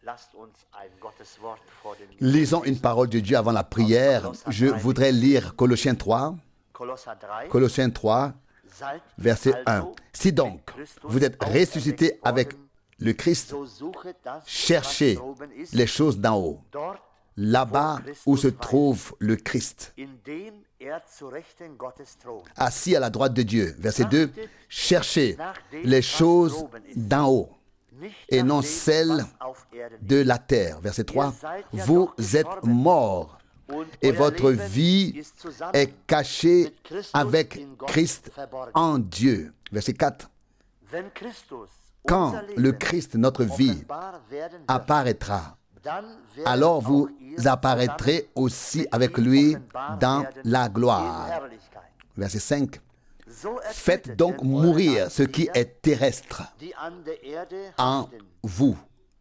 Lisons une parole de Dieu avant la prière. Je voudrais lire Colossiens 3, verset 1. Si donc vous êtes ressuscités avec le Christ, cherchez les choses d'en haut, là-bas où se trouve le Christ, assis à la droite de Dieu. Verset 2, cherchez les choses d'en haut et non celles de la terre. Verset 3, vous êtes morts et votre vie est cachée avec Christ en Dieu. Verset 4, quand le Christ, notre vie, apparaîtra, alors vous apparaîtrez aussi avec lui dans la gloire. Verset 5. Faites donc mourir ce qui est terrestre en vous.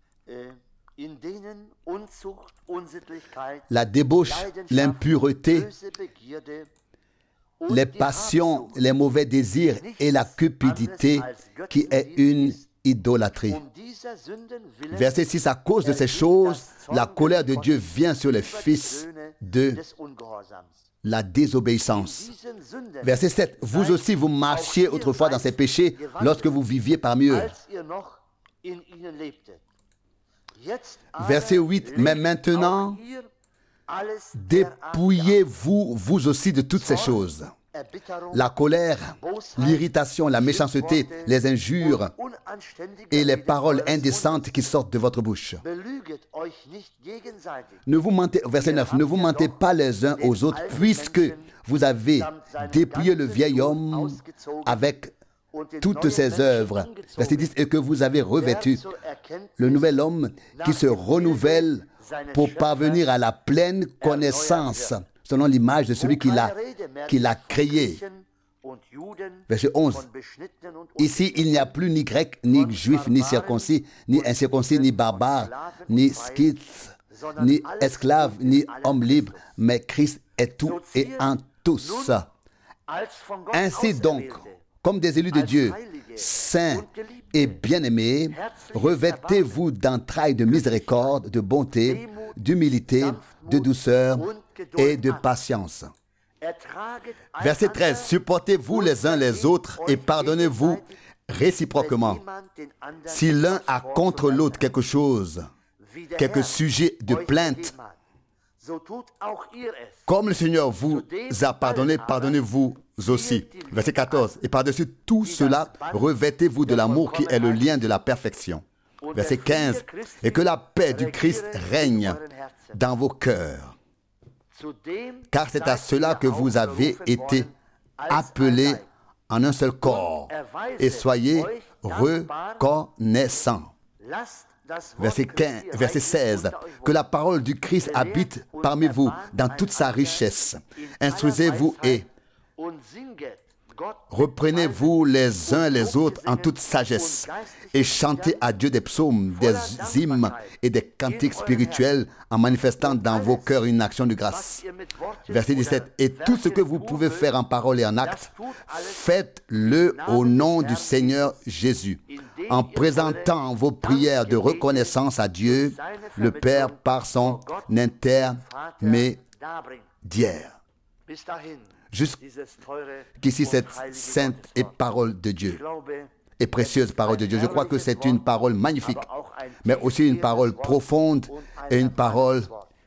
La débauche, l'impureté, les passions, les mauvais désirs et la cupidité qui est une idolâtrie. Verset 6, à cause de ces choses, la colère de Dieu vient sur les fils de la désobéissance. Verset 7, vous aussi vous marchiez autrefois dans ces péchés lorsque vous viviez parmi eux. Verset 8, mais maintenant, dépouillez-vous vous aussi de toutes ces choses. La colère, l'irritation, la méchanceté, les injures et les paroles indécentes qui sortent de votre bouche. Ne vous mentez, verset 9, ne vous mentez pas les uns aux autres, puisque vous avez dépouillé le vieil homme avec toutes ses œuvres. Verset 10, et que vous avez revêtu le nouvel homme qui se renouvelle pour parvenir à la pleine connaissance selon l'image de celui qui l'a créé. Verset 11. Ici, il n'y a plus ni grec, ni juif, ni circoncis, ni incirconcis, ni barbare, ni scythe, ni esclave, ni homme libre, mais Christ est tout et en tous. Ainsi donc, comme des élus de Dieu, saints et bien-aimés, revêtez-vous d'entrailles de miséricorde, de bonté, d'humilité, de douceur et de patience. Verset 13. Supportez-vous les uns les autres et pardonnez-vous réciproquement. Si l'un a contre l'autre quelque chose, quelque sujet de plainte, comme le Seigneur vous a pardonné, pardonnez-vous aussi. Verset 14. Et par-dessus tout cela, revêtez-vous de l'amour qui est le lien de la perfection. Verset 15. Et que la paix du Christ règne dans vos cœurs. Car c'est à cela que vous avez été appelés en un seul corps. Et soyez reconnaissants. Verset 16. Que la parole du Christ habite parmi vous dans toute sa richesse. Instruisez-vous et reprenez-vous les uns les autres en toute sagesse et chantez à Dieu des psaumes, des hymnes et des cantiques spirituels en manifestant dans vos cœurs une action de grâce. Verset 17. Et tout ce que vous pouvez faire en parole et en acte, faites-le au nom du Seigneur Jésus, en présentant vos prières de reconnaissance à Dieu, le Père, par son intermédiaire. Jusqu'ici, cette sainte et parole de Dieu et précieuse parole de Dieu. Je crois que c'est une parole magnifique, mais aussi une parole profonde et une parole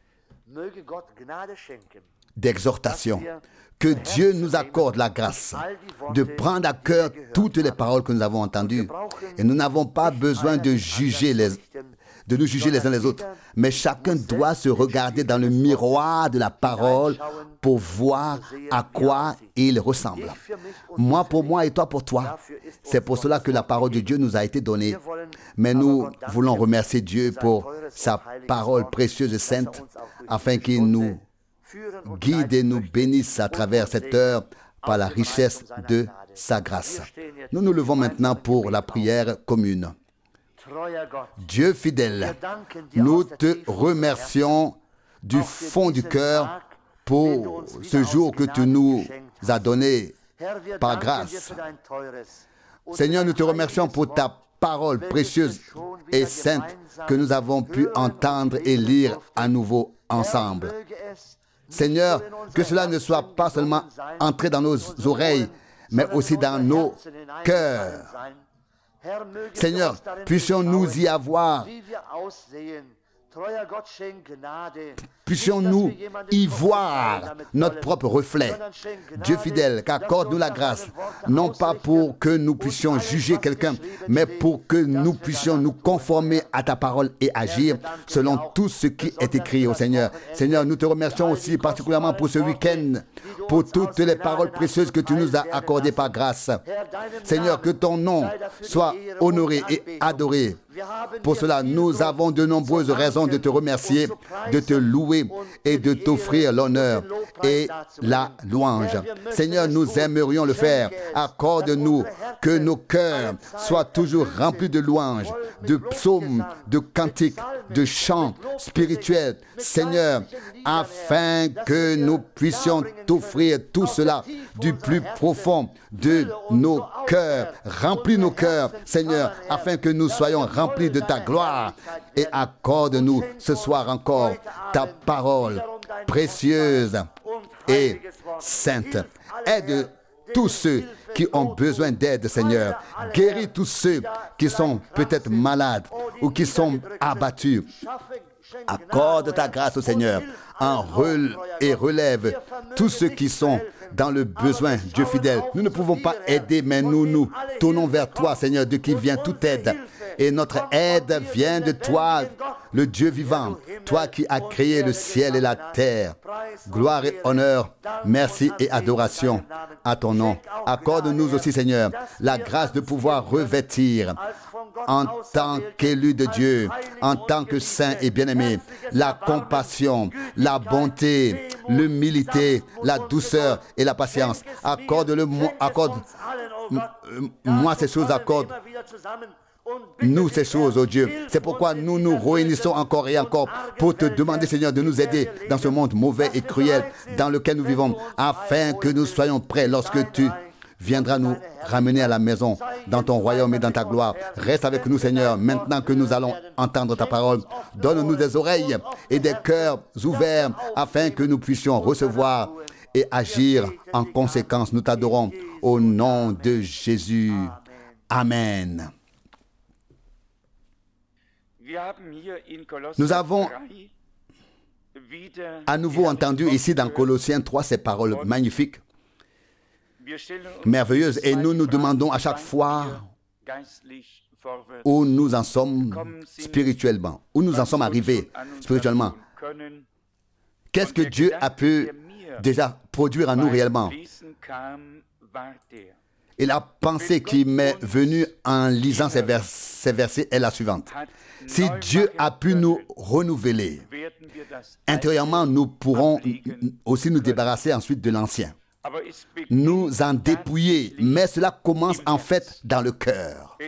d'exhortation. Que Dieu nous accorde la grâce de prendre à cœur toutes les paroles que nous avons entendues. Et nous n'avons pas besoin de nous juger les uns les autres, mais chacun doit se regarder dans le miroir de la parole pour voir à quoi il ressemble. Moi pour moi et toi pour toi. C'est pour cela que la parole de Dieu nous a été donnée. Mais nous voulons remercier Dieu pour sa parole précieuse et sainte, afin qu'il nous guide et nous bénisse à travers cette heure par la richesse de sa grâce. Nous nous levons maintenant pour la prière commune. Dieu fidèle, nous te remercions du fond du cœur pour ce jour que tu nous as donné par grâce. Seigneur, nous te remercions pour ta parole précieuse et sainte que nous avons pu entendre et lire à nouveau ensemble. Seigneur, que cela ne soit pas seulement entré dans nos oreilles, mais aussi dans nos cœurs. Seigneur, puissions-nous y avoir, puissions-nous y voir notre propre reflet. Dieu fidèle, qu'accorde-nous la grâce, non pas pour que nous puissions juger quelqu'un, mais pour que nous puissions nous conformer à ta parole et agir selon tout ce qui est écrit au Seigneur. Seigneur, nous te remercions aussi particulièrement pour ce week-end, pour toutes les paroles précieuses que tu nous as accordées par grâce. Seigneur, que ton nom soit honoré et adoré. Pour cela, nous avons de nombreuses raisons de te remercier, de te louer et de t'offrir l'honneur et la louange. Seigneur, nous aimerions le faire. Accorde-nous que nos cœurs soient toujours remplis de louanges, de psaumes, de cantiques, de chants spirituels. Seigneur, afin que nous puissions t'offrir tout cela du plus profond de nos cœurs. Remplis nos cœurs, Seigneur, afin que nous soyons remplis de ta gloire. Et accorde-nous ce soir encore ta parole précieuse et sainte. Aide tous ceux qui ont besoin d'aide, Seigneur. Guéris tous ceux qui sont peut-être malades ou qui sont abattus. Accorde ta grâce au Seigneur et relève tous ceux qui sont dans le besoin, Dieu fidèle. Nous ne pouvons pas aider, mais nous nous tournons vers toi, Seigneur, de qui vient toute aide. Et notre aide vient de toi, le Dieu vivant, toi qui as créé le ciel et la terre. Gloire et honneur, merci et adoration à ton nom. Accorde-nous aussi, Seigneur, la grâce de pouvoir revêtir en tant qu'élu de Dieu, en tant que saint et bien-aimé, la compassion, la bonté, l'humilité, la douceur et la patience. Accorde-moi ces choses, accorde-nous ces choses, oh Dieu. C'est pourquoi nous nous réunissons encore et encore pour te demander, Seigneur, de nous aider dans ce monde mauvais et cruel dans lequel nous vivons, afin que nous soyons prêts lorsque tu viendras nous ramener à la maison, dans ton royaume et dans ta gloire. Reste avec nous, Seigneur, maintenant que nous allons entendre ta parole. Donne-nous des oreilles et des cœurs ouverts, afin que nous puissions recevoir et agir en conséquence. Nous t'adorons au nom de Jésus. Amen. Nous avons à nouveau entendu ici dans Colossiens 3 ces paroles magnifiques, merveilleuses, et nous nous demandons à chaque fois où nous en sommes spirituellement, où nous en sommes arrivés spirituellement. Qu'est-ce que Dieu a pu déjà produire en nous réellement? Et la pensée qui m'est venue en lisant ces versets est la suivante. Si Dieu a pu nous renouveler intérieurement, nous pourrons aussi nous débarrasser ensuite de l'ancien, nous en dépouiller, mais cela commence en fait dans le cœur.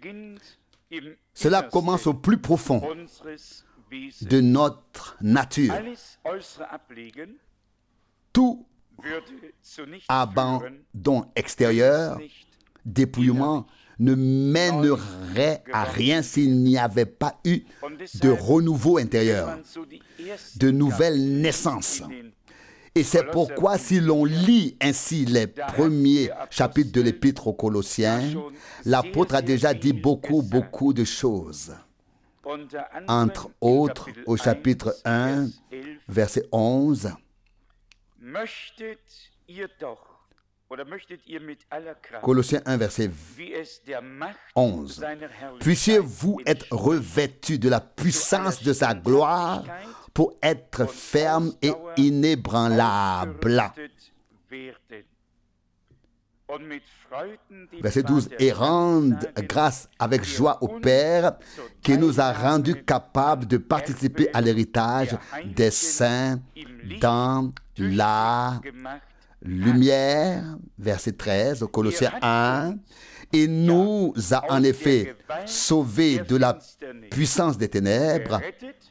Cela commence au plus profond de notre nature. Tout abandon extérieur, dépouillement, ne mènerait à rien s'il n'y avait pas eu de renouveau intérieur, de nouvelle naissance. Et c'est pourquoi si l'on lit ainsi les premiers chapitres de l'Épître aux Colossiens, l'apôtre a déjà dit beaucoup de choses. Entre autres, au chapitre 1, verset 11, Colossiens 1, verset 11. Puissiez-vous être revêtus de la puissance de sa gloire pour être ferme et inébranlable. Verset 12. Et rende grâce avec joie au Père qui nous a rendus capables de participer à l'héritage des saints dans la lumière. Verset 13 au Colossiens 1. Il nous a en effet sauvés de la puissance des ténèbres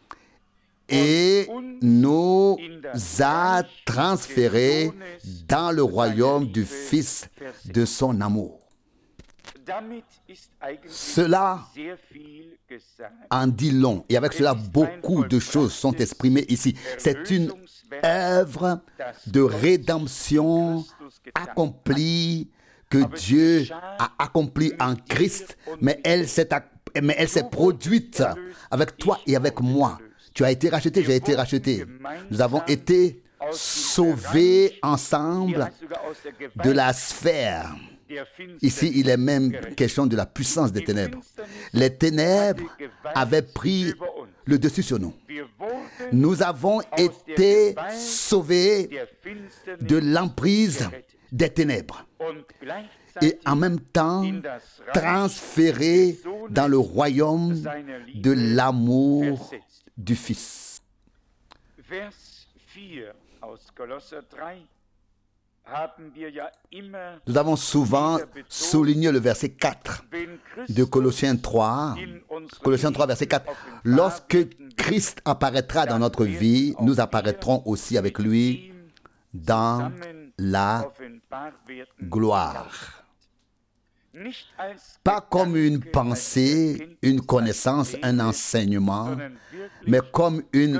et nous a transférés dans le royaume du Fils de son amour. Cela en dit long. Et avec cela, beaucoup de choses sont exprimées ici. C'est une œuvre de rédemption accomplie que Dieu a accomplie en Christ, mais elle s'est produite avec toi et avec moi. Tu as été racheté, j'ai été racheté. Nous avons été sauvés ensemble de la sphère. Ici, il est même question de la puissance des ténèbres. Les ténèbres avaient pris le dessus sur nous. Nous avons été sauvés de l'emprise des ténèbres et en même temps transférés dans le royaume de l'amour du Fils. Nous avons souvent souligné le verset 4 de Colossiens 3. Colossiens 3, verset 4. Lorsque Christ apparaîtra dans notre vie, nous apparaîtrons aussi avec lui dans la gloire. Pas comme une pensée, une connaissance, un enseignement, mais comme une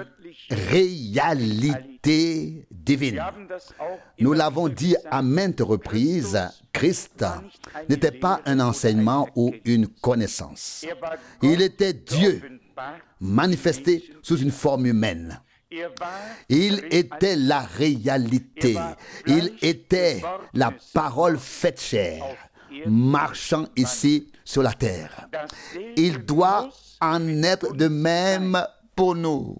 réalité divine. Nous l'avons dit à maintes reprises, Christ n'était pas un enseignement ou une connaissance. Il était Dieu manifesté sous une forme humaine. Il était la réalité. Il était la parole faite chair, marchant ici sur la terre. Il doit en être de même pour nous.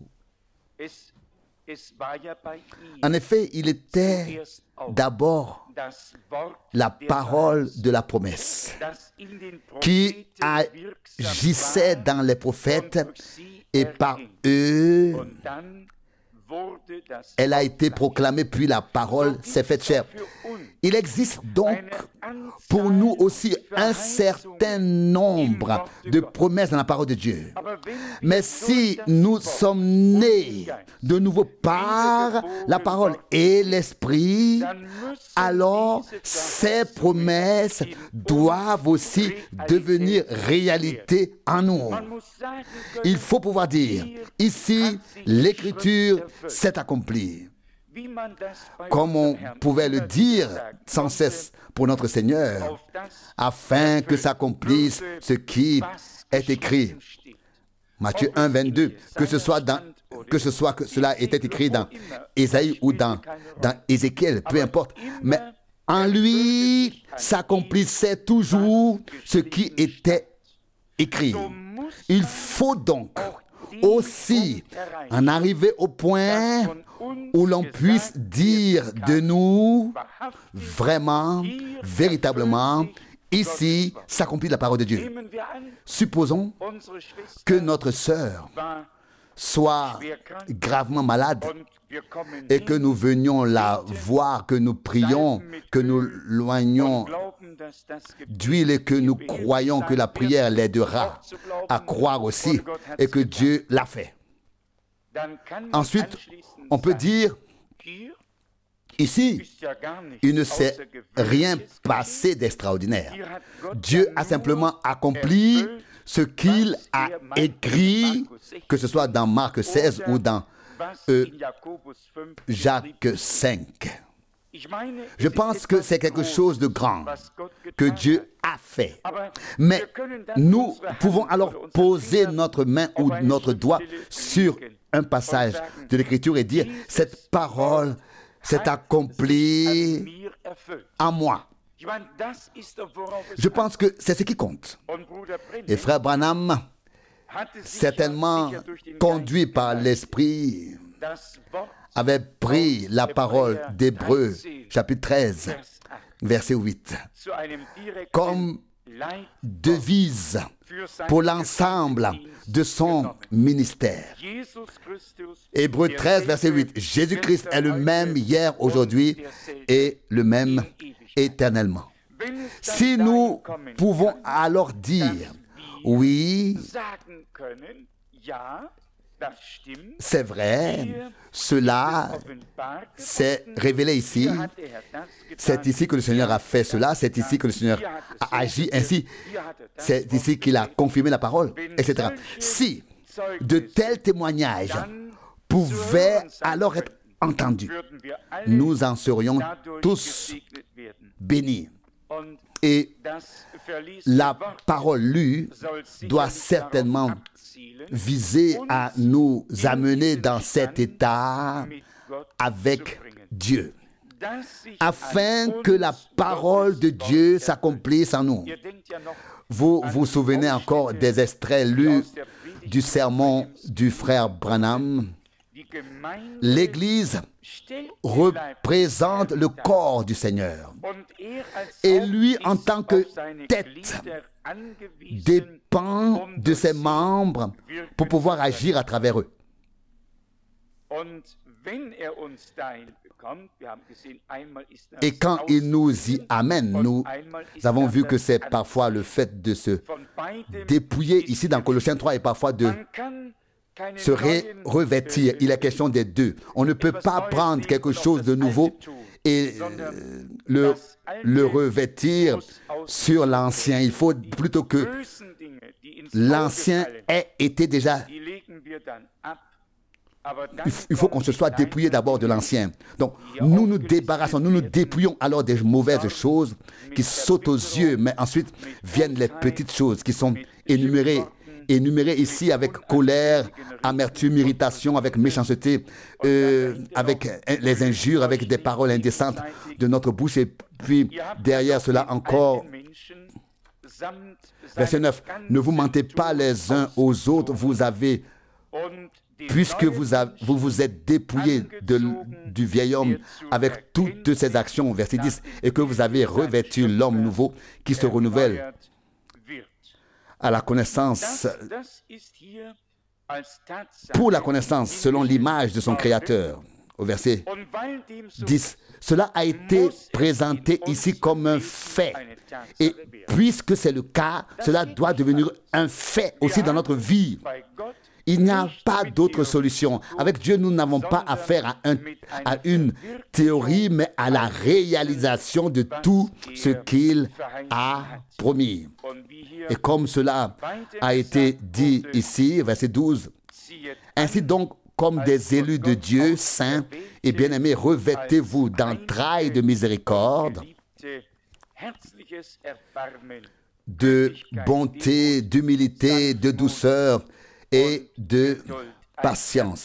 En effet, il était d'abord la parole de la promesse qui agissait dans les prophètes et par eux, elle a été proclamée, puis la parole s'est faite chair. Il existe donc pour nous aussi un certain nombre de promesses dans la parole de Dieu. Mais si nous sommes nés de nouveau par la parole et l'Esprit, alors ces promesses doivent aussi devenir réalité en nous. Il faut pouvoir dire, ici, l'Écriture s'est accomplie. Comme on pouvait le dire sans cesse pour notre Seigneur, afin que s'accomplisse ce qui est écrit. Matthieu 1, 22, que cela était écrit dans Ésaïe ou dans Ézéchiel, peu importe. Mais en lui s'accomplissait toujours ce qui était écrit. Il faut donc aussi en arriver au point où l'on puisse dire de nous vraiment, véritablement, ici s'accomplit la parole de Dieu. Supposons que notre sœur soit gravement malade et que nous venions la voir, que nous prions, que nous loignions d'huile et que nous croyons que la prière l'aidera à croire aussi et que Dieu l'a fait. Ensuite, on peut dire, ici, il ne s'est rien passé d'extraordinaire. Dieu a simplement accompli ce qu'il a écrit, que ce soit dans Marc 16 ou dans Jacques 5. Je pense que c'est quelque chose de grand que Dieu a fait. Mais nous pouvons alors poser notre main ou notre doigt sur un passage de l'Écriture et dire, cette parole s'est accomplie en moi. Je pense que c'est ce qui compte. Et frère Branham, certainement conduit par l'Esprit, avait pris la parole d'Hébreux, chapitre 13, verset 8, comme devise pour l'ensemble de son ministère. Hébreux 13, verset 8, Jésus-Christ est le même hier, aujourd'hui et le même éternellement. Si nous pouvons alors dire, oui, c'est vrai, cela s'est révélé ici. C'est ici que le Seigneur a fait cela, c'est ici que le Seigneur a agi ainsi, c'est ici qu'il a confirmé la parole, etc. Si de tels témoignages pouvaient alors être entendus, nous en serions tous bénis. Et la parole lue doit certainement viser à nous amener dans cet état avec Dieu, afin que la parole de Dieu s'accomplisse en nous. Vous vous souvenez encore des extraits lus du sermon du frère Branham? L'Église représente le corps du Seigneur. Et lui, en tant que tête, dépend de ses membres pour pouvoir agir à travers eux. Et quand il nous y amène, nous avons vu que c'est parfois le fait de se dépouiller ici dans Colossiens 3 et parfois de se revêtir. Il est question des deux. On ne peut pas prendre quelque chose de nouveau et le revêtir sur l'ancien. Il faut plutôt que l'ancien ait été déjà... Il faut qu'on se soit dépouillé d'abord de l'ancien. Donc, nous nous débarrassons, nous nous dépouillons alors des mauvaises choses qui sautent aux yeux, mais ensuite viennent les petites choses qui sont énumérées ici avec colère, amertume, irritation, avec méchanceté, avec les injures, avec des paroles indécentes de notre bouche. Et puis, derrière cela encore, verset 9, « Ne vous mentez pas les uns aux autres, vous avez... Puisque vous vous êtes dépouillés du vieil homme avec toutes ses actions, verset 10, et que vous avez revêtu l'homme nouveau qui se renouvelle à la connaissance, pour la connaissance selon l'image de son Créateur. Au verset 10, cela a été présenté ici comme un fait. Et puisque c'est le cas, cela doit devenir un fait aussi dans notre vie. Il n'y a pas d'autre solution. Avec Dieu, nous n'avons pas affaire à une théorie, mais à la réalisation de tout ce qu'il a promis. Et comme cela a été dit ici, verset 12, « Ainsi donc, comme des élus de Dieu, saints et bien-aimés, revêtez-vous d'entrailles de miséricorde, de bonté, d'humilité, de douceur, et de patience. »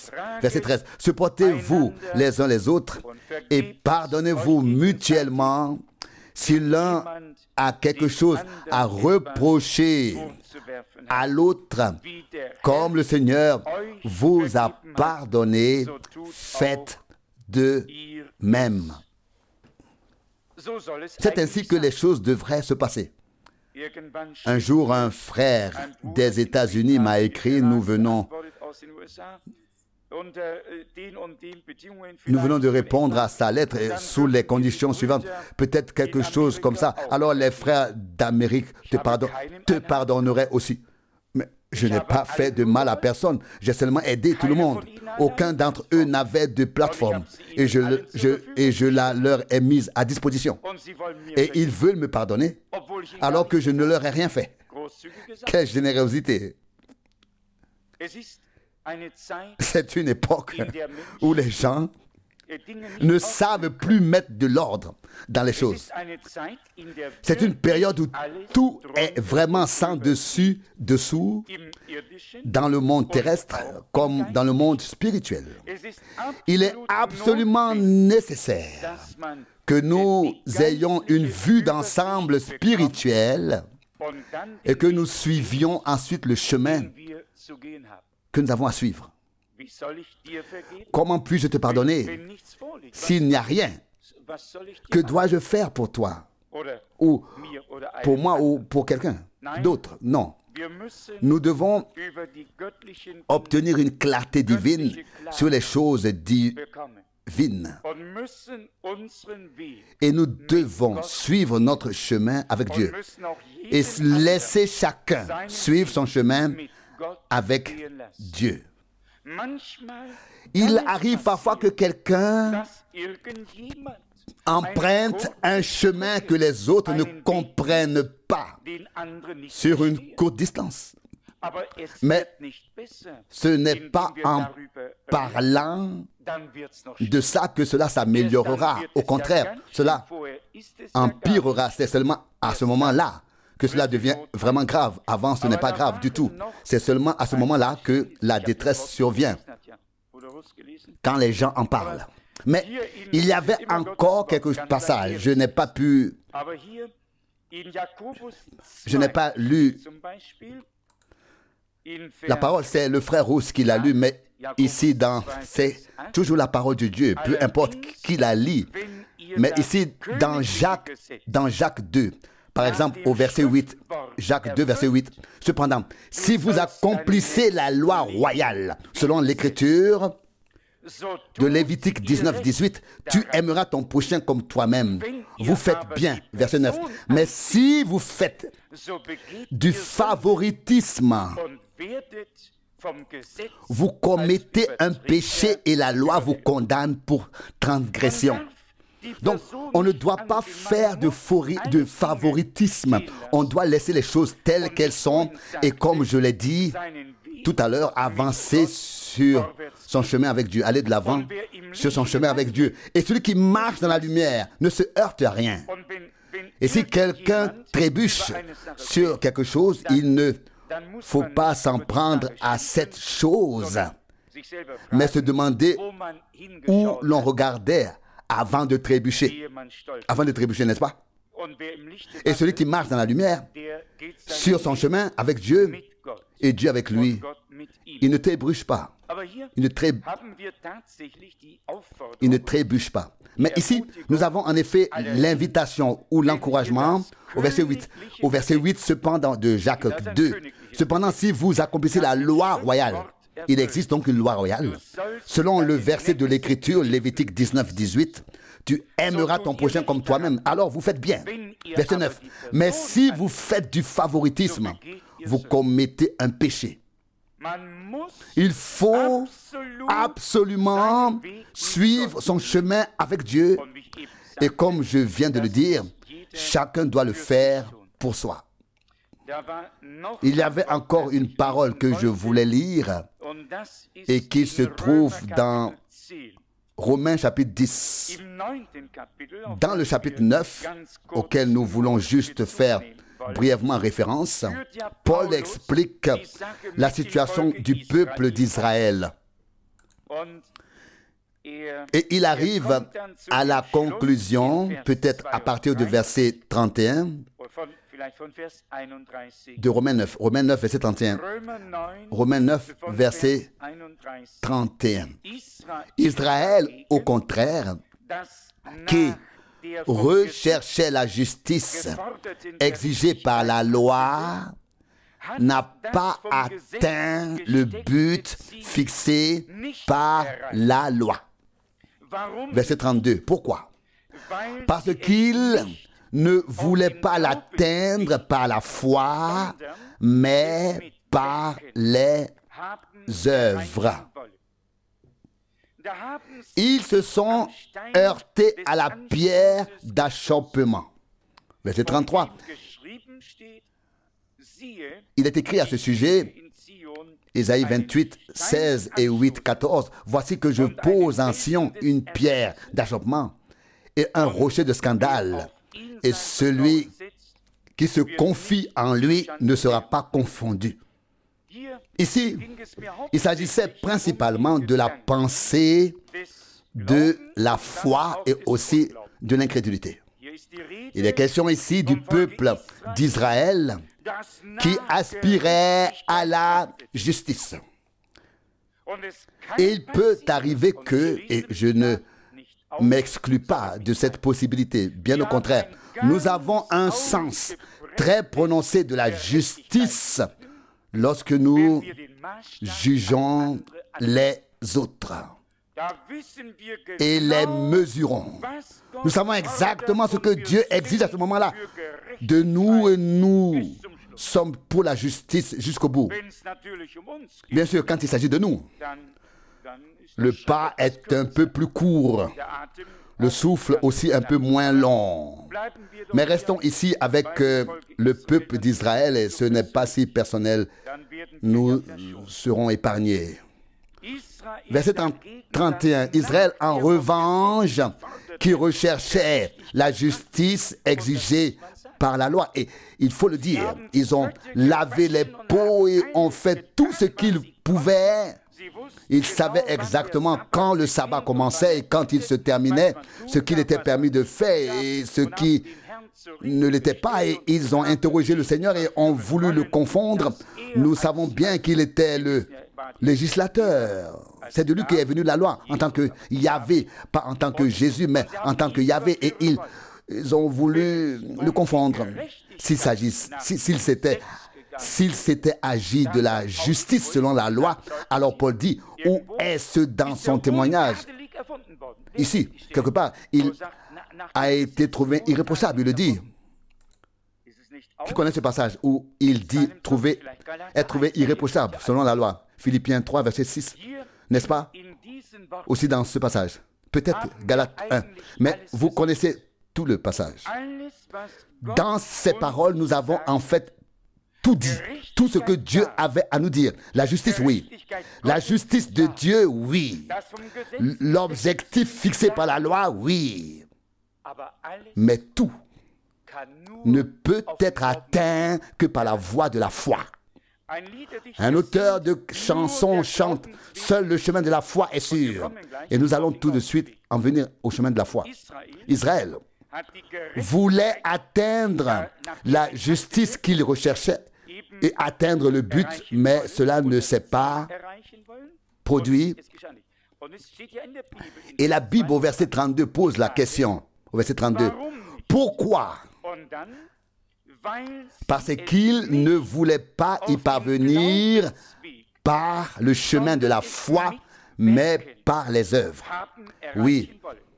Verset 13. « Supportez-vous les uns les autres et pardonnez-vous mutuellement si l'un a quelque chose à reprocher à l'autre, comme le Seigneur vous a pardonné, faites de même. » C'est ainsi que les choses devraient se passer. Un jour, un frère des États-Unis m'a écrit, nous venons de répondre à sa lettre sous les conditions suivantes, peut-être quelque chose comme ça. Alors les frères d'Amérique te pardonneraient aussi. Mais je n'ai pas fait de mal à personne, j'ai seulement aidé tout le monde. Aucun d'entre eux n'avait de plateforme et je la leur ai mise à disposition. Et ils veulent me pardonner alors que je ne leur ai rien fait. Quelle générosité! C'est une époque où les gens ne savent plus mettre de l'ordre dans les choses. C'est une période où tout est vraiment sans dessus, dessous, dans le monde terrestre comme dans le monde spirituel. Il est absolument nécessaire que nous ayons une vue d'ensemble spirituelle et que nous suivions ensuite le chemin que nous avons à suivre. Comment puis-je te pardonner s'il n'y a rien? Que dois-je faire pour toi? Ou pour moi ou pour quelqu'un d'autre? Non. Nous devons obtenir une clarté divine sur les choses divines. Et nous devons suivre notre chemin avec Dieu. Et laisser chacun suivre son chemin avec Dieu. Il arrive parfois que quelqu'un emprunte un chemin que les autres ne comprennent pas sur une courte distance. Mais ce n'est pas en parlant de ça que cela s'améliorera. Au contraire, cela empirera. C'est seulement à ce moment-là que cela devient vraiment grave. Avant, ce n'est pas grave du tout. C'est seulement à ce moment-là que la détresse survient, quand les gens en parlent. Mais il y avait encore quelques passages. Je n'ai pas lu la parole, c'est le frère Rousse qui l'a lu, mais ici, c'est toujours la parole de Dieu, peu importe qui la lit. Mais ici, dans Jacques 2, par exemple, au verset 8, Jacques 2, verset 8, « Cependant, si vous accomplissez la loi royale, selon l'Écriture de Lévitique 19, 18, tu aimeras ton prochain comme toi-même. Vous faites bien. » Verset 9. « Mais si vous faites du favoritisme, vous commettez un péché et la loi vous condamne pour transgression. » Donc, on ne doit pas faire de favoritisme. On doit laisser les choses telles qu'elles sont. Et comme je l'ai dit tout à l'heure, avancer sur son chemin avec Dieu. Aller de l'avant sur son chemin avec Dieu. Et celui qui marche dans la lumière ne se heurte à rien. Et si quelqu'un trébuche sur quelque chose, il ne faut pas s'en prendre à cette chose, mais se demander où l'on regardait avant de trébucher. Avant de trébucher, n'est-ce pas? Et celui qui marche dans la lumière, sur son chemin avec Dieu, et Dieu avec lui, il ne trébuche pas. Il ne trébuche pas. Mais ici, nous avons en effet l'invitation ou l'encouragement au verset 8. Au verset 8, cependant, de Jacques 2. Cependant, si vous accomplissez la loi royale, il existe donc une loi royale. Selon le verset de l'Écriture, Lévitique 19, 18, tu aimeras ton prochain comme toi-même. Alors vous faites bien. Verset 9. Mais si vous faites du favoritisme, vous commettez un péché. Il faut absolument suivre son chemin avec Dieu. Et comme je viens de le dire, chacun doit le faire pour soi. Il y avait encore une parole que je voulais lire et qui se trouve dans Romains chapitre 10. Dans le chapitre 9, auquel nous voulons juste faire brièvement référence, Paul explique la situation du peuple d'Israël. Et il arrive à la conclusion, peut-être à partir du verset 31, de Romains 9. Romains 9, verset 31. Romains 9, verset 31. Israël, au contraire, qui recherchait la justice exigée par la loi, n'a pas atteint le but fixé par la loi. Verset 32. Pourquoi? Parce qu'il ne voulait pas l'atteindre par la foi, mais par les œuvres. Ils se sont heurtés à la pierre d'achoppement. Verset 33. Il est écrit à ce sujet, Ésaïe 28, 16 et 8, 14. Voici que je pose en Sion une pierre d'achoppement et un rocher de scandale. Et celui qui se confie en lui ne sera pas confondu. Ici, il s'agissait principalement de la pensée, de la foi et aussi de l'incrédulité. Il est question ici du peuple d'Israël qui aspirait à la justice. Et il peut arriver que, et je ne m'exclus pas de cette possibilité, bien au contraire, nous avons un sens très prononcé de la justice lorsque nous jugeons les autres et les mesurons. Nous savons exactement ce que Dieu exige à ce moment-là de nous et nous sommes pour la justice jusqu'au bout. Bien sûr, quand il s'agit de nous, le pas est un peu plus court, le souffle aussi un peu moins long. Mais restons ici avec le peuple d'Israël et ce n'est pas si personnel. Nous serons épargnés. Verset 31. Israël, en revanche, qui recherchait la justice exigée par la loi. Et il faut le dire, ils ont lavé les pots et ont fait tout ce qu'ils pouvaient. Ils savaient exactement quand le sabbat commençait et quand il se terminait, ce qu'il était permis de faire et ce qui ne l'était pas. Et ils ont interrogé le Seigneur et ont voulu le confondre. Nous savons bien qu'il était le législateur. C'est de lui qui est venue la loi en tant que Yahvé, pas en tant que Jésus, mais en tant que Yahvé. Et ils ont voulu le confondre. S'il s'était agi de la justice selon la loi, alors Paul dit, où est-ce dans son témoignage? Ici, quelque part, il a été trouvé irréprochable, il le dit. Qui connaît ce passage où il dit être trouvé irréprochable selon la loi? Philippiens 3, verset 6. N'est-ce pas? Aussi dans ce passage. Peut-être Galates 1. Mais vous connaissez tout le passage. Dans ces paroles, nous avons en fait tout dit. Tout ce que Dieu avait à nous dire. La justice, oui. La justice de Dieu, oui. L'objectif fixé par la loi, oui. Mais tout ne peut être atteint que par la voie de la foi. Un auteur de chansons chante « Seul le chemin de la foi est sûr ». Et nous allons tout de suite en venir au chemin de la foi. Israël voulait atteindre la justice qu'il recherchait et atteindre le but, mais cela ne s'est pas produit. Et la Bible au verset 32 pose la question, au verset 32, pourquoi? Parce qu'ils ne voulaient pas y parvenir par le chemin de la foi, mais par les œuvres. Oui.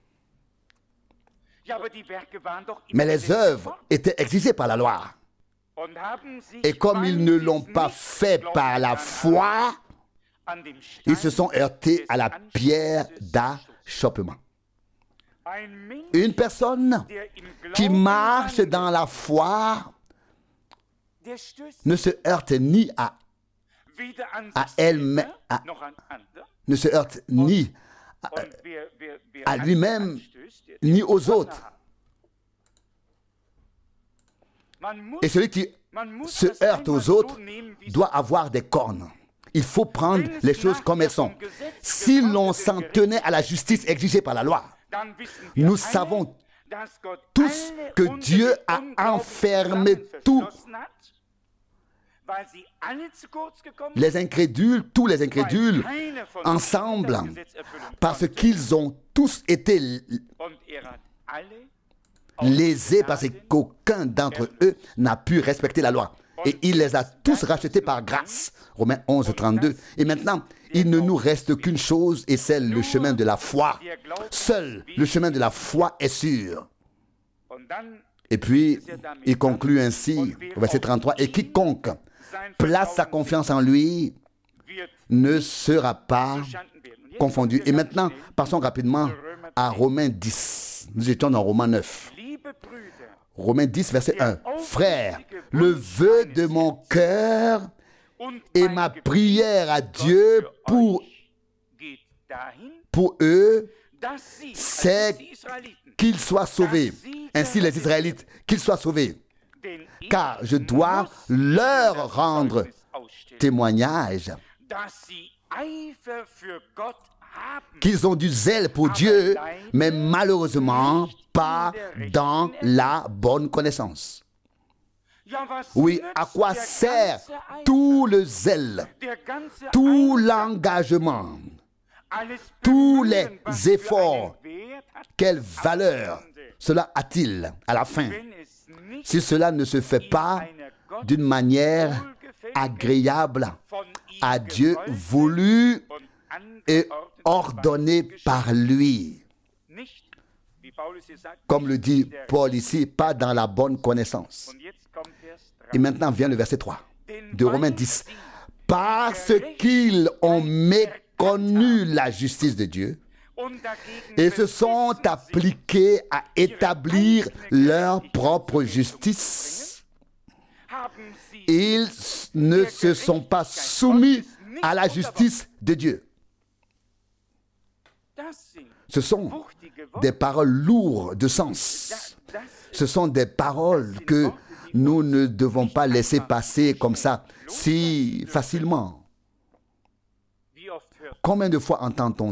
Mais les œuvres étaient exigées par la loi. Et comme ils ne l'ont pas fait par la foi, ils se sont heurtés à la pierre d'achoppement. Une personne qui marche dans la foi ne se heurte ni à elle-même, ne se heurte ni à lui-même, ni aux autres. Et celui qui se heurte aux autres doit avoir des cornes. Il faut prendre les choses comme elles sont. Si l'on s'en tenait à la justice exigée par la loi, nous savons tous que Dieu a enfermé tous les incrédules, ensemble, parce qu'ils ont tous été lésés, parce qu'aucun d'entre eux n'a pu respecter la loi. Et il les a tous rachetés par grâce. Romains 11, 32. Et maintenant, il ne nous reste qu'une chose, et c'est le chemin de la foi. Seul le chemin de la foi est sûr. Et puis, il conclut ainsi, au verset 33, « Et quiconque place sa confiance en lui ne sera pas confondu. » Et maintenant, passons rapidement à Romains 10. Nous étions dans Romains 9. Romains 10, verset 1. « Frères, le vœu de mon cœur et ma prière à Dieu pour eux, c'est qu'ils soient sauvés. Ainsi les Israélites, qu'ils soient sauvés. Car je dois leur rendre témoignage qu'ils ont du zèle pour Dieu, mais malheureusement pas dans la bonne connaissance. Oui, à quoi sert tout le zèle, tout l'engagement, tous les efforts? Quelle valeur cela a-t-il à la fin si cela ne se fait pas d'une manière agréable à Dieu, voulu et ordonné par lui? Comme le dit Paul ici, pas dans la bonne connaissance. Et maintenant vient le verset 3 de Romains 10. Parce qu'ils ont méconnu la justice de Dieu et se sont appliqués à établir leur propre justice, ils ne se sont pas soumis à la justice de Dieu. Ce sont des paroles lourdes de sens. Ce sont des paroles que nous ne devons pas laisser passer comme ça, si facilement. Combien de fois entendons-on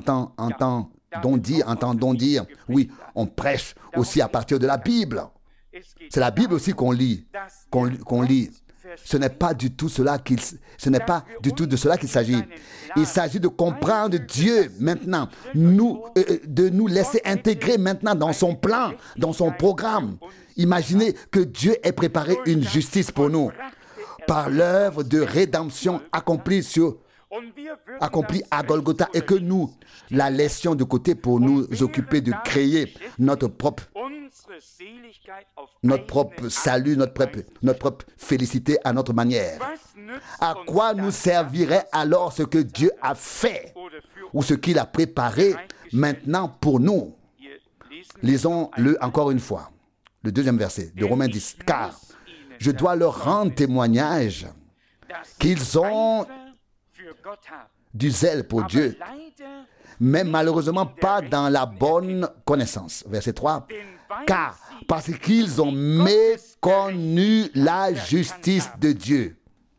dire, oui, on prêche aussi à partir de la Bible. C'est la Bible aussi qu'on lit. Ce n'est pas du tout de cela qu'il s'agit. Il s'agit de comprendre Dieu maintenant, de nous laisser intégrer maintenant dans son plan, dans son programme. Imaginez que Dieu ait préparé une justice pour nous par l'œuvre de rédemption accomplie à Golgotha et que nous la laissions de côté pour nous occuper de créer notre propre salut, notre propre félicité à notre manière. À quoi nous servirait alors ce que Dieu a fait ou ce qu'il a préparé maintenant pour nous? Lisons-le encore une fois, le deuxième verset de Romains 10. Car je dois leur rendre témoignage qu'ils ont du zèle pour Dieu, mais malheureusement pas dans la bonne connaissance. Verset 3. Car parce qu'ils ont méconnu la justice de Dieu.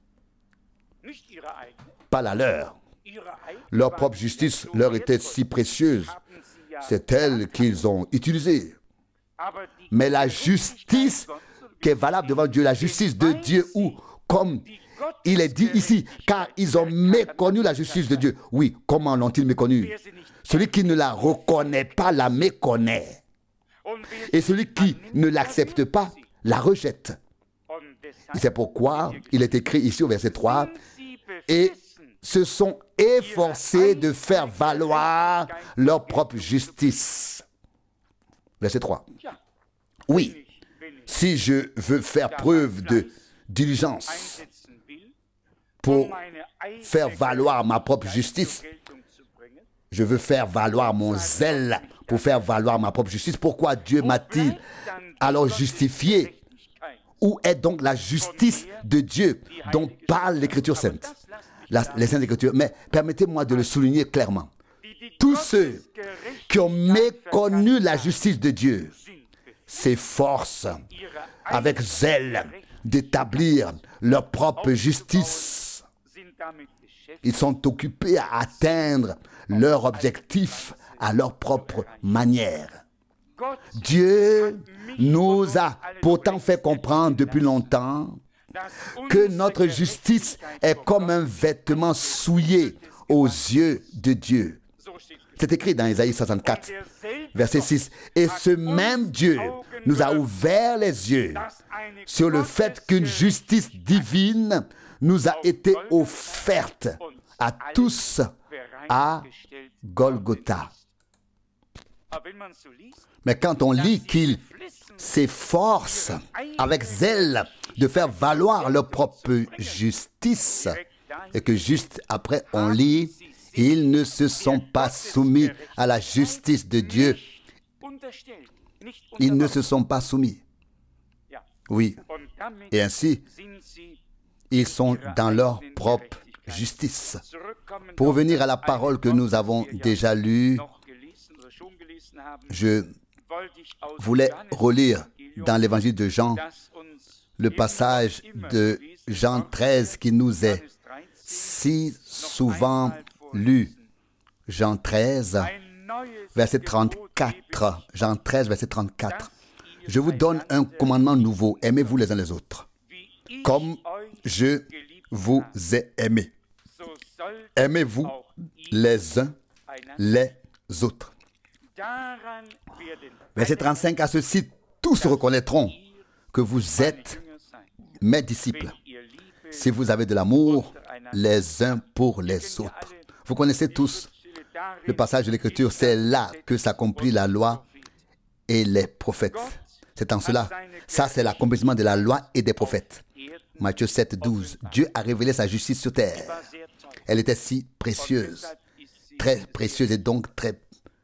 Pas la leur. Leur propre justice leur était si précieuse. C'est elle qu'ils ont utilisée. Mais la justice qui est valable devant Dieu, la justice de Dieu, ou comme il est dit ici, car ils ont méconnu la justice de Dieu. Oui, comment l'ont-ils méconnue? Celui qui ne la reconnaît pas la méconnaît. Et celui qui ne l'accepte pas la rejette. Et c'est pourquoi il est écrit ici au verset 3, et se sont efforcés de faire valoir leur propre justice. Verset 3. Oui, si je veux faire preuve de diligence pour faire valoir ma propre justice, je veux faire valoir mon zèle pour faire valoir ma propre justice. Pourquoi Dieu m'a-t-il alors justifié? Où est donc la justice de Dieu dont parle l'Écriture sainte, les Saintes Écritures? Mais permettez-moi de le souligner clairement. Tous ceux qui ont méconnu la justice de Dieu s'efforcent avec zèle d'établir leur propre justice. Ils sont occupés à atteindre leur objectif à leur propre manière. Dieu nous a pourtant fait comprendre depuis longtemps que notre justice est comme un vêtement souillé aux yeux de Dieu. C'est écrit dans Ésaïe 64, verset 6. Et ce même Dieu nous a ouvert les yeux sur le fait qu'une justice divine nous a été offerte à tous à Golgotha. Mais quand on lit qu'ils s'efforcent avec zèle de faire valoir leur propre justice, et que juste après on lit, ils ne se sont pas soumis à la justice de Dieu. Ils ne se sont pas soumis. Oui. Et ainsi, ils sont dans leur propre justice. Pour revenir à la parole que nous avons déjà lue, je voulais relire dans l'évangile de Jean le passage de Jean 13 qui nous est si souvent lu. Jean 13, verset 34. Jean 13, verset 34. Je vous donne un commandement nouveau. Aimez-vous les uns les autres, comme je vous ai aimé. Aimez-vous les uns les autres. Verset 35. À ceci, tous reconnaîtront que vous êtes mes disciples, si vous avez de l'amour les uns pour les autres. Vous connaissez tous le passage de l'Écriture. C'est là que s'accomplit la loi et les prophètes. C'est en cela. Ça, c'est l'accomplissement de la loi et des prophètes. Matthieu 7, 12. Dieu a révélé sa justice sur terre. Elle était si précieuse, très précieuse et donc très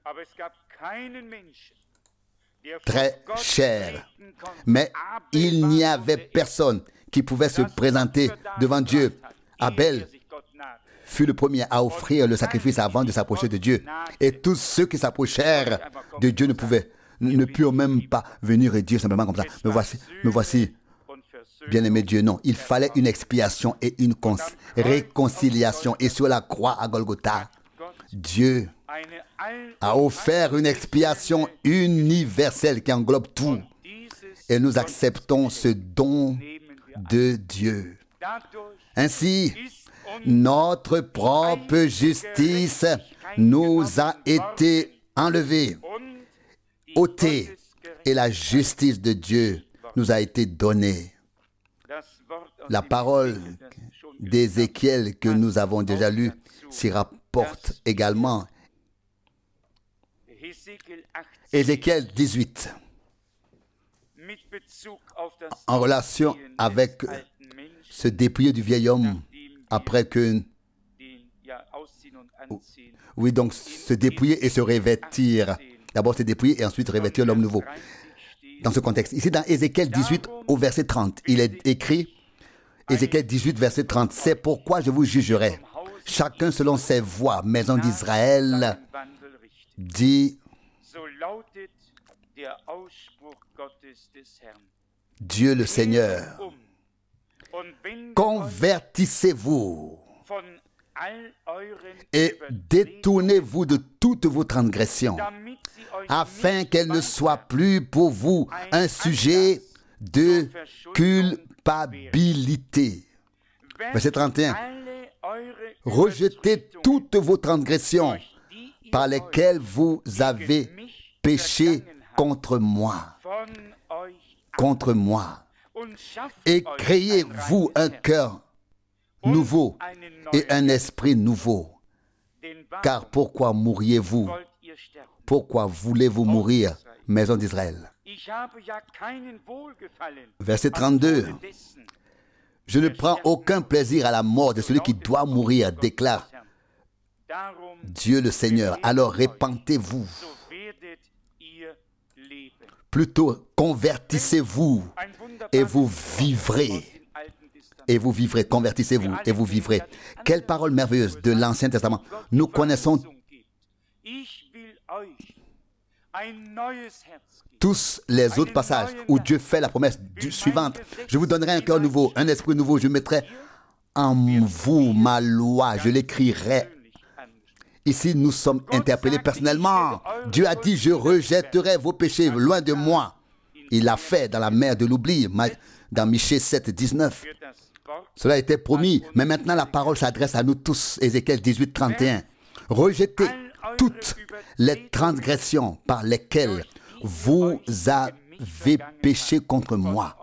chère. Mais il n'y avait personne qui pouvait se présenter devant Dieu. Abel fut le premier à offrir le sacrifice avant de s'approcher de Dieu. Et tous ceux qui s'approchèrent de Dieu ne purent même pas venir et dire simplement comme ça, me voici, bien-aimé Dieu. Non, il fallait une expiation et une réconciliation. Et sur la croix à Golgotha, Dieu a offert une expiation universelle qui englobe tout. Et nous acceptons ce don de Dieu. Ainsi, notre propre justice nous a été enlevée, ôtée, et la justice de Dieu nous a été donnée. La parole d'Ézéchiel que nous avons déjà lue s'y rapporte également. Ézéchiel 18, en relation avec ce dépouiller du vieil homme après que... Oui, donc se dépouiller et se revêtir. D'abord se dépouiller et ensuite revêtir l'homme nouveau. Dans ce contexte. Ici dans Ézéchiel 18 au verset 30, il est écrit, Ézéchiel 18 verset 30, « C'est pourquoi je vous jugerai, chacun selon ses voies, maison d'Israël, dit Dieu le Seigneur. Convertissez-vous et détournez-vous de toutes vos transgressions, afin qu'elles ne soient plus pour vous un sujet de culpabilité. » Verset 31. « Rejetez toutes vos transgressions par lesquelles vous avez péché contre moi. Et créez-vous un cœur nouveau et un esprit nouveau. Car pourquoi mourriez-vous? Pourquoi voulez-vous mourir, maison d'Israël? » Verset 32. « Je ne prends aucun plaisir à la mort de celui qui doit mourir, déclare Dieu le Seigneur. Alors répentez-vous. Plutôt convertissez-vous et vous vivrez. Et vous vivrez, convertissez-vous et vous vivrez. » Quelle parole merveilleuse de l'Ancien Testament. Nous connaissons tous les autres passages où Dieu fait la promesse suivante. « Je vous donnerai un cœur nouveau, un esprit nouveau. Je mettrai en vous ma loi. Je l'écrirai. » Ici, nous sommes interpellés personnellement. Dieu a dit, « Je rejetterai vos péchés loin de moi. » Il l'a fait dans la mer de l'oubli, dans Michée 7, 19. Cela était promis, mais maintenant la parole s'adresse à nous tous. Ézéchiel 18, 31. « Rejetez toutes les transgressions par lesquelles vous avez péché contre moi.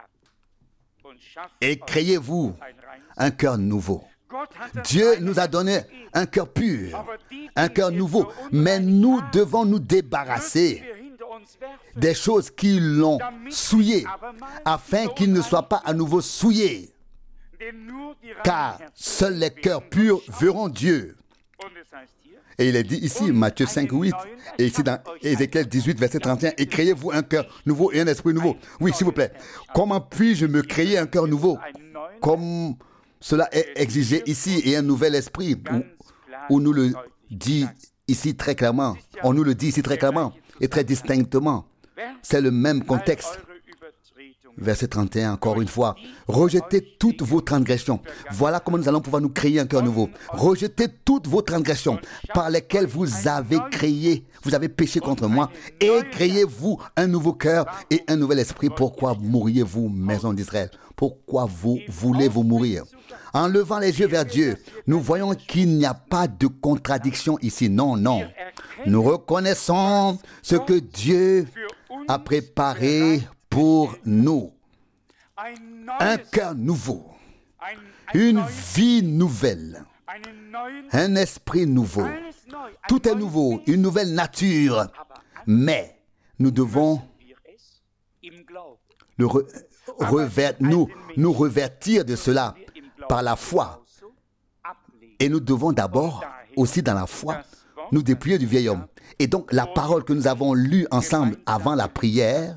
Et créez-vous un cœur nouveau. » Dieu nous a donné un cœur pur, un cœur nouveau, mais nous devons nous débarrasser des choses qui l'ont souillé, afin qu'il ne soit pas à nouveau souillé. Car seuls les cœurs purs verront Dieu. Et il est dit ici, Matthieu 5, 8, et ici dans Ézéchiel 18, verset 31, « Et créez-vous un cœur nouveau et un esprit nouveau. » Oui, s'il vous plaît. Comment puis-je me créer un cœur nouveau? Comme cela est exigé ici, et un nouvel esprit, où nous le dit ici très clairement. On nous le dit ici très clairement et très distinctement. C'est le même contexte. Verset 31, encore une fois. « Rejetez toutes vos transgressions. » Voilà comment nous allons pouvoir nous créer un cœur nouveau. « Rejetez toutes vos transgressions par lesquelles vous avez péché contre moi, et créez-vous un nouveau cœur et un nouvel esprit. » Pourquoi mourriez-vous, maison d'Israël? Pourquoi voulez-vous mourir? En levant les yeux vers Dieu, nous voyons qu'il n'y a pas de contradiction ici. Non, non. Nous reconnaissons ce que Dieu a préparé pour nous. Un cœur nouveau, une vie nouvelle, un esprit nouveau. Tout est nouveau, une nouvelle nature. Mais nous devons nous revertir de cela par la foi. Et nous devons d'abord, aussi dans la foi, nous dépouiller du vieil homme. Et donc, la parole que nous avons lue ensemble avant la prière,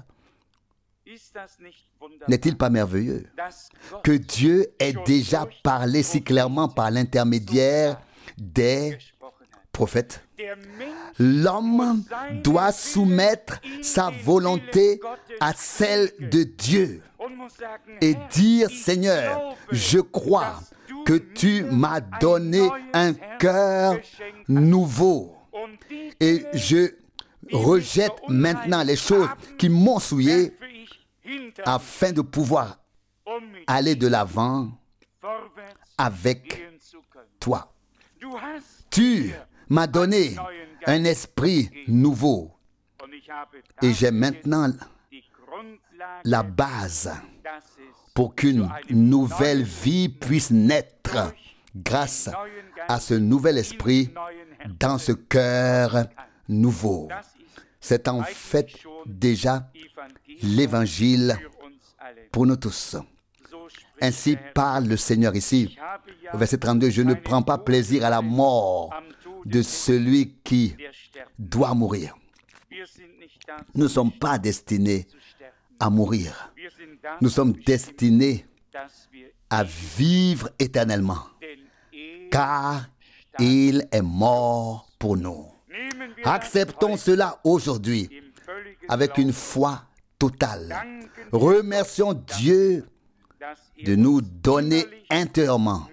n'est-il pas merveilleux que Dieu ait déjà parlé si clairement par l'intermédiaire des prophètes? L'homme doit soumettre sa volonté à celle de Dieu et dire, Seigneur, je crois que tu m'as donné un cœur nouveau et je rejette maintenant les choses qui m'ont souillé afin de pouvoir aller de l'avant avec toi. Tu m'as donné un esprit nouveau et j'ai maintenant la base pour qu'une nouvelle vie puisse naître grâce à ce nouvel esprit dans ce cœur nouveau. C'est en fait déjà l'évangile pour nous tous. Ainsi parle le Seigneur ici. Au verset 32, je ne prends pas plaisir à la mort de celui qui doit mourir. Nous ne sommes pas destinés à mourir. Nous sommes destinés à vivre éternellement, car il est mort pour nous. Acceptons cela aujourd'hui avec une foi totale. Remercions Dieu de nous donner intérieurement,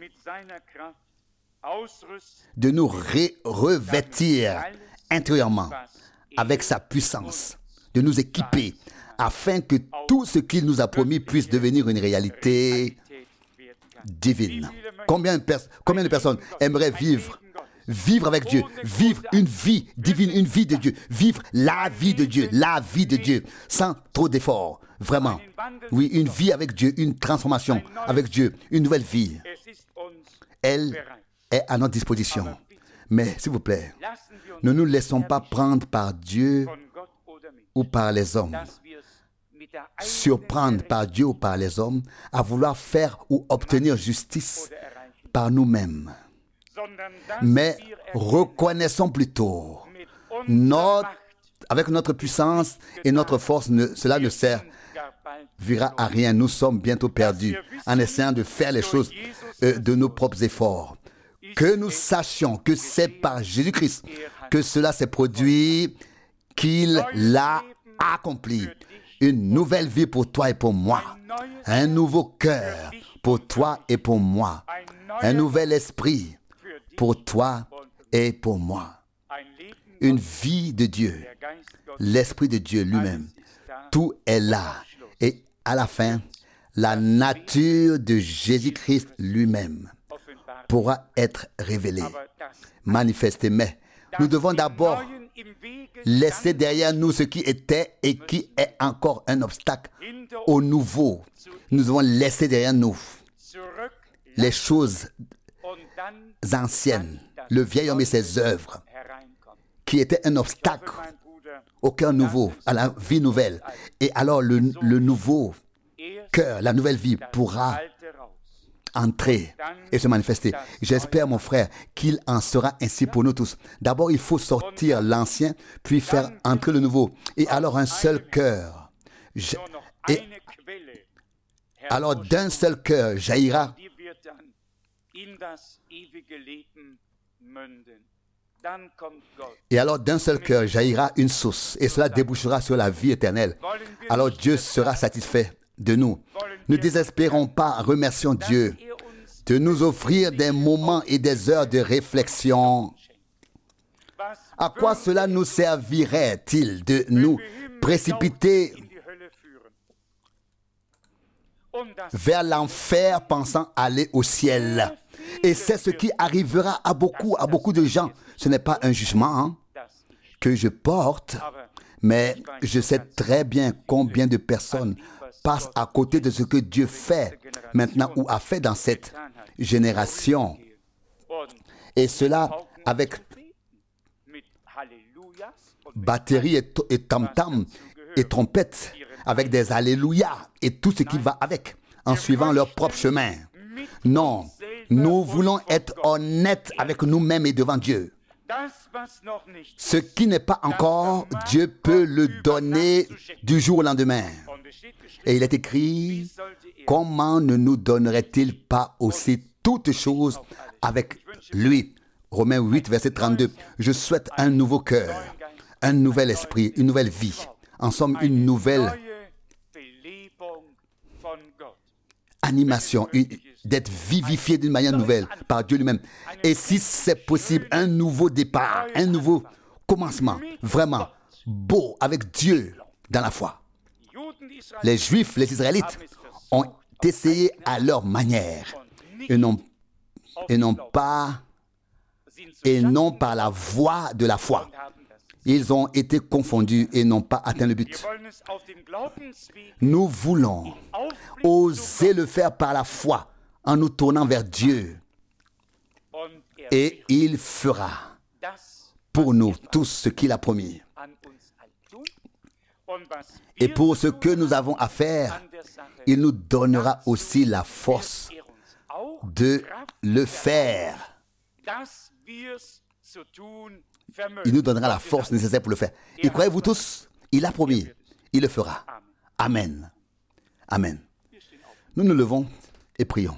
de nous revêtir intérieurement avec sa puissance, de nous équiper afin que tout ce qu'il nous a promis puisse devenir une réalité divine. Combien de personnes aimeraient vivre avec Dieu, vivre une vie divine, une vie de Dieu, vivre la vie de Dieu, sans trop d'efforts, vraiment. Oui, une vie avec Dieu, une transformation avec Dieu, une nouvelle vie. Elle est à notre disposition. Mais, s'il vous plaît, ne nous laissons pas prendre par Dieu ou par les hommes, surprendre par Dieu ou par les hommes, à vouloir faire ou obtenir justice par nous-mêmes. Mais reconnaissons plutôt, avec notre puissance et notre force, cela ne servira à rien. Nous sommes bientôt perdus en essayant de faire les choses de nos propres efforts. Que nous sachions que c'est par Jésus-Christ que cela s'est produit, qu'il l'a accompli. Une nouvelle vie pour toi et pour moi. Un nouveau cœur pour toi et pour moi. Un nouvel esprit pour toi et pour moi. Une vie de Dieu. L'Esprit de Dieu lui-même. Tout est là. Et à la fin, la nature de Jésus-Christ lui-même pourra être révélée, manifestée. Mais nous devons d'abord laisser derrière nous ce qui était et qui est encore un obstacle au nouveau. Nous devons laisser derrière nous les choses anciennes, le vieil homme et ses œuvres, qui étaient un obstacle au cœur nouveau, à la vie nouvelle. Et alors le nouveau cœur, la nouvelle vie pourra entrer et se manifester. J'espère, mon frère, qu'il en sera ainsi pour nous tous. D'abord, il faut sortir l'ancien, puis faire entrer le nouveau. Et alors, un seul cœur. Et alors, d'un seul cœur jaillira. Et alors, d'un seul cœur jaillira une source. Et cela débouchera sur la vie éternelle. Alors, Dieu sera satisfait de nous. Ne désespérons pas, remercions Dieu de nous offrir des moments et des heures de réflexion. À quoi cela nous servirait-il de nous précipiter vers l'enfer pensant aller au ciel? Et c'est ce qui arrivera à beaucoup de gens. Ce n'est pas un jugement que je porte, mais je sais très bien combien de personnes passent à côté de ce que Dieu fait maintenant ou a fait dans cette génération. Et cela avec batterie et tam-tam et trompette, avec des alléluia et tout ce qui va avec, en suivant leur propre chemin. Non, nous voulons être honnêtes avec nous-mêmes et devant Dieu. Ce qui n'est pas encore, Dieu peut le donner du jour au lendemain. Et il est écrit, comment ne nous donnerait-il pas aussi toutes choses avec lui? Romains 8, verset 32. Je souhaite un nouveau cœur, un nouvel esprit, une nouvelle vie. En somme, une nouvelle animation, d'être vivifié d'une manière nouvelle par Dieu lui-même. Et si c'est possible, un nouveau départ, un nouveau commencement, vraiment beau avec Dieu dans la foi. Les Juifs, les Israélites ont essayé à leur manière et non par la voie de la foi. Ils ont été confondus et n'ont pas atteint le but. Nous voulons oser le faire par la foi en nous tournant vers Dieu. Et il fera pour nous tous ce qu'il a promis. Et pour ce que nous avons à faire, il nous donnera aussi la force de le faire. Il nous donnera la force nécessaire pour le faire. Et croyez-vous tous, il a promis, il le fera. Amen. Amen. Nous nous levons et prions.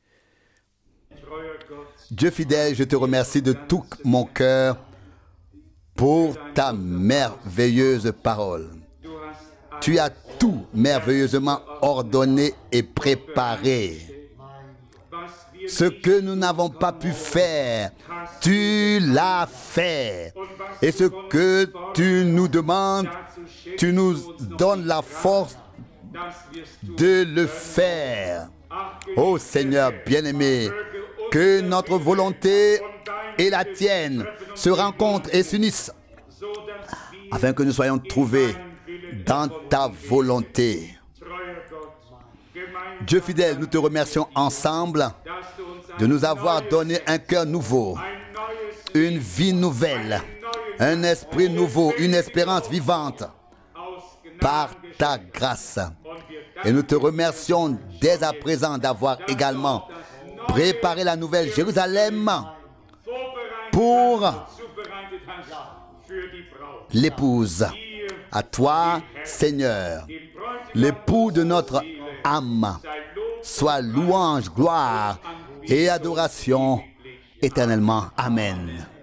Dieu fidèle, je te remercie de tout mon cœur pour ta merveilleuse parole. Tu as tout merveilleusement ordonné et préparé. Ce que nous n'avons pas pu faire, tu l'as fait. Et ce que tu nous demandes, tu nous donnes la force de le faire. Ô Seigneur bien-aimé, que notre volonté et la tienne se rencontrent et s'unissent afin que nous soyons trouvés dans ta volonté. Dieu fidèle, nous te remercions ensemble de nous avoir donné un cœur nouveau, une vie nouvelle, un esprit nouveau, une espérance vivante par ta grâce. Et nous te remercions dès à présent d'avoir également préparé la nouvelle Jérusalem pour l'épouse. À toi, Seigneur, l'époux de notre âme, soit louange, gloire et adoration éternellement. Amen.